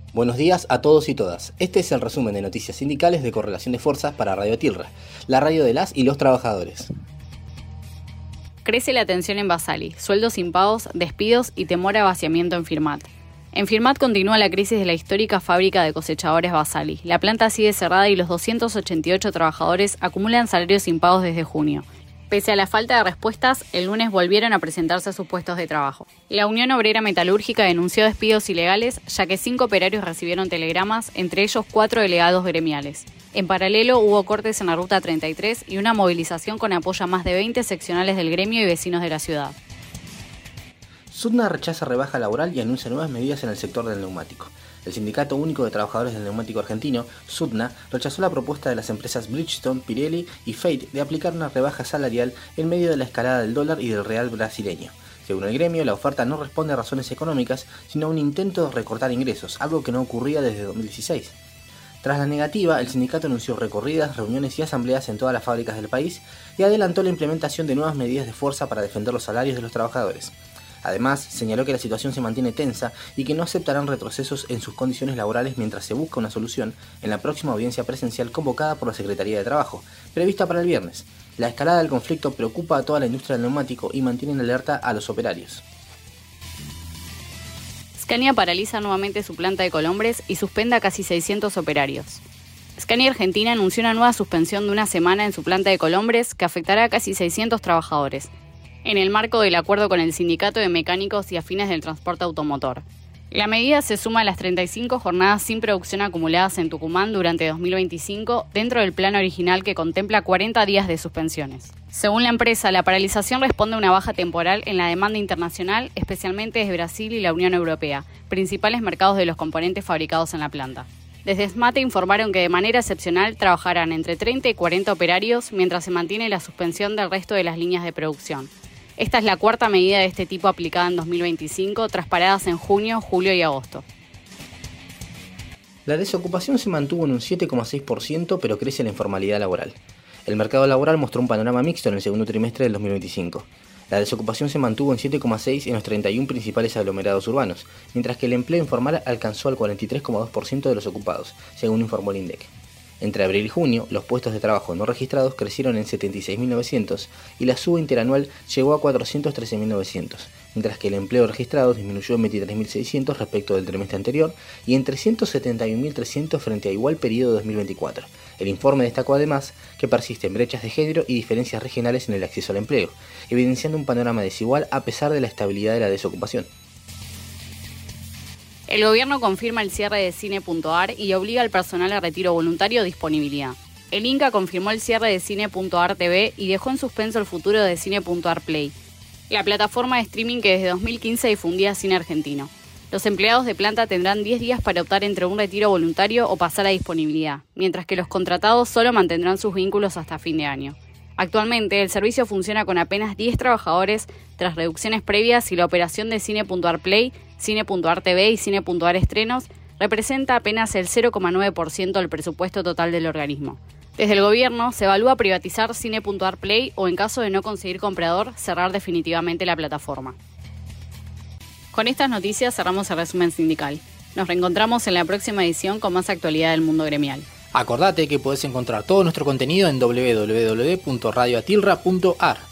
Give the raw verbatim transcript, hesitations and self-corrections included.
Buenos días a todos y todas. Este es el resumen de noticias sindicales de Correlación de Fuerzas para Radio Tilra, la radio de las y los trabajadores. Crece la tensión en Basali, sueldos impagos, despidos y temor a vaciamiento en Firmat. En Firmat continúa la crisis de la histórica fábrica de cosechadores Basali. La planta sigue cerrada y los doscientos ochenta y ocho trabajadores acumulan salarios impagos desde junio. Pese a la falta de respuestas, el lunes volvieron a presentarse a sus puestos de trabajo. La Unión Obrera Metalúrgica denunció despidos ilegales, ya que cinco operarios recibieron telegramas, entre ellos cuatro delegados gremiales. En paralelo, hubo cortes en la Ruta treinta y tres y una movilización con apoyo a más de veinte seccionales del gremio y vecinos de la ciudad. Sudna rechaza rebaja laboral y anuncia nuevas medidas en el sector del neumático. El Sindicato Único de Trabajadores del Neumático Argentino, Sudna, rechazó la propuesta de las empresas Bridgestone, Pirelli y Fate de aplicar una rebaja salarial en medio de la escalada del dólar y del real brasileño. Según el gremio, la oferta no responde a razones económicas, sino a un intento de recortar ingresos, algo que no ocurría desde dos mil dieciséis. Tras la negativa, el sindicato anunció recorridas, reuniones y asambleas en todas las fábricas del país y adelantó la implementación de nuevas medidas de fuerza para defender los salarios de los trabajadores. Además, señaló que la situación se mantiene tensa y que no aceptarán retrocesos en sus condiciones laborales mientras se busca una solución en la próxima audiencia presencial convocada por la Secretaría de Trabajo, prevista para el viernes. La escalada del conflicto preocupa a toda la industria del neumático y mantiene en alerta a los operarios. Scania paraliza nuevamente su planta de Colombres y suspende a casi seiscientos operarios. Scania Argentina anunció una nueva suspensión de una semana en su planta de Colombres que afectará a casi seiscientos trabajadores, en el marco del acuerdo con el Sindicato de Mecánicos y Afines del Transporte Automotor. La medida se suma a las treinta y cinco jornadas sin producción acumuladas en Tucumán durante dos mil veinticinco, dentro del plan original que contempla cuarenta días de suspensiones. Según la empresa, la paralización responde a una baja temporal en la demanda internacional, especialmente desde Brasil y la Unión Europea, principales mercados de los componentes fabricados en la planta. Desde SMATE informaron que de manera excepcional trabajarán entre treinta y cuarenta operarios mientras se mantiene la suspensión del resto de las líneas de producción. Esta es la cuarta medida de este tipo aplicada en dos mil veinticinco, tras paradas en junio, julio y agosto. La desocupación se mantuvo en un siete coma seis por ciento, pero crece la informalidad laboral. El mercado laboral mostró un panorama mixto en el segundo trimestre del dos mil veinticinco. La desocupación se mantuvo en siete coma seis por ciento en los treinta y uno principales aglomerados urbanos, mientras que el empleo informal alcanzó al cuarenta y tres coma dos por ciento de los ocupados, según informó el INDEC. Entre abril y junio, los puestos de trabajo no registrados crecieron en setenta y seis mil novecientos y la suba interanual llegó a cuatrocientos trece mil novecientos, mientras que el empleo registrado disminuyó en veintitrés mil seiscientos respecto del trimestre anterior y en trescientos setenta y uno mil trescientos frente a igual periodo de dos mil veinticuatro. El informe destacó además que persisten brechas de género y diferencias regionales en el acceso al empleo, evidenciando un panorama desigual a pesar de la estabilidad de la desocupación. El gobierno confirma el cierre de Cine.ar y obliga al personal a retiro voluntario o disponibilidad. El Inca confirmó el cierre de Cine.ar T V y dejó en suspenso el futuro de Cine.ar Play, la plataforma de streaming que desde dos mil quince difundía cine argentino. Los empleados de planta tendrán diez días para optar entre un retiro voluntario o pasar a disponibilidad, mientras que los contratados solo mantendrán sus vínculos hasta fin de año. Actualmente, el servicio funciona con apenas diez trabajadores tras reducciones previas y la operación de Cine.ar Play, Cine.ar T V y Cine.ar Estrenos representa apenas el cero coma nueve por ciento del presupuesto total del organismo. Desde el gobierno se evalúa privatizar Cine.ar Play o, en caso de no conseguir comprador, cerrar definitivamente la plataforma. Con estas noticias cerramos el resumen sindical. Nos reencontramos en la próxima edición con más actualidad del mundo gremial. Acordate que podés encontrar todo nuestro contenido en doble u doble u doble u punto radio atilra punto a r.